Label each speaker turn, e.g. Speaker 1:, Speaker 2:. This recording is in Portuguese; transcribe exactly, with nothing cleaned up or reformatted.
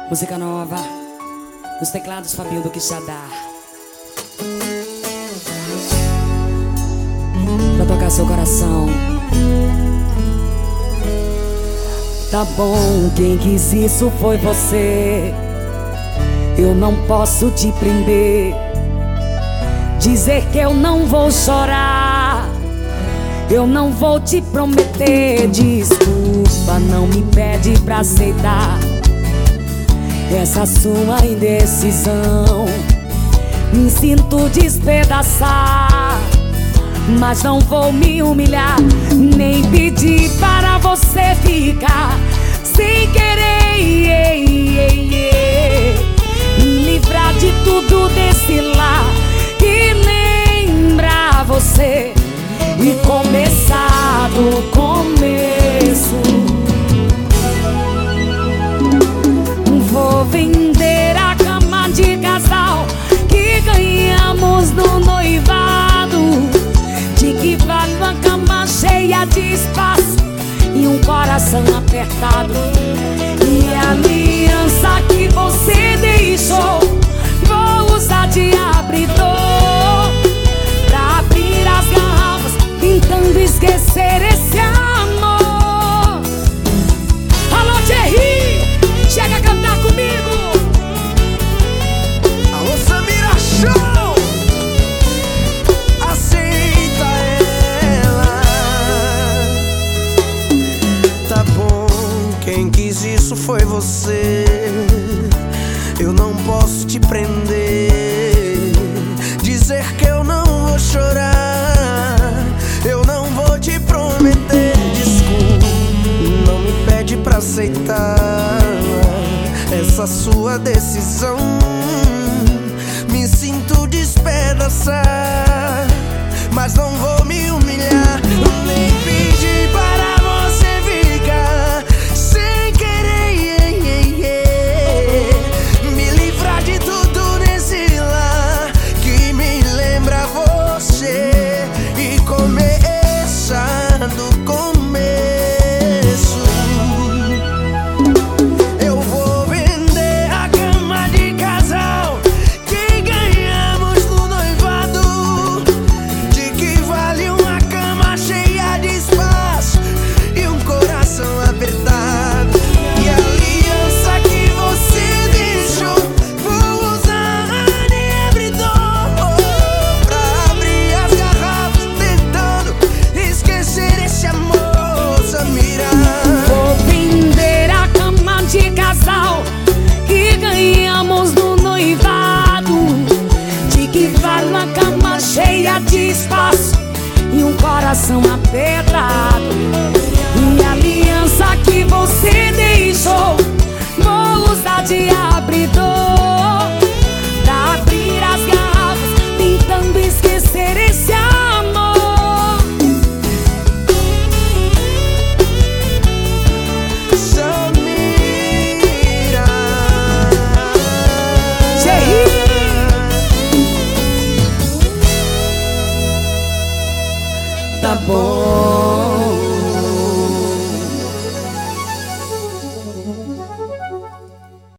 Speaker 1: Música nova, nos teclados Fabinho do Quixadá. Pra tocar seu coração. Tá bom, quem quis isso foi você. Eu não posso te prender, dizer que eu não vou chorar. Eu não vou te prometer. Desculpa, não me pede pra aceitar essa sua indecisão. Me sinto despedaçar, mas não vou me humilhar, nem pedir para você ficar sem querer. Yeah, yeah, yeah. Me livrar de tudo desse lar que lembra você e começar do começo. Vou vender a cama de casal que ganhamos no noivado. De que vale uma cama cheia de espaço e um coração apertado? E a aliança que você deixou, vou usar de abridor pra abrir as garrafas, tentando esquecer esse amor. Alô, Thierry, chega a cantar comigo.
Speaker 2: Alô, Samira Show, aceita ela. Tá bom, quem quis isso foi você. Eu não posso te prender, dizer que eu não vou chorar. Eu não vou te prometer. Desculpa, não me pede pra aceitar essa sua decisão. Me sinto despedaçar, mas não vou me humilhar, nem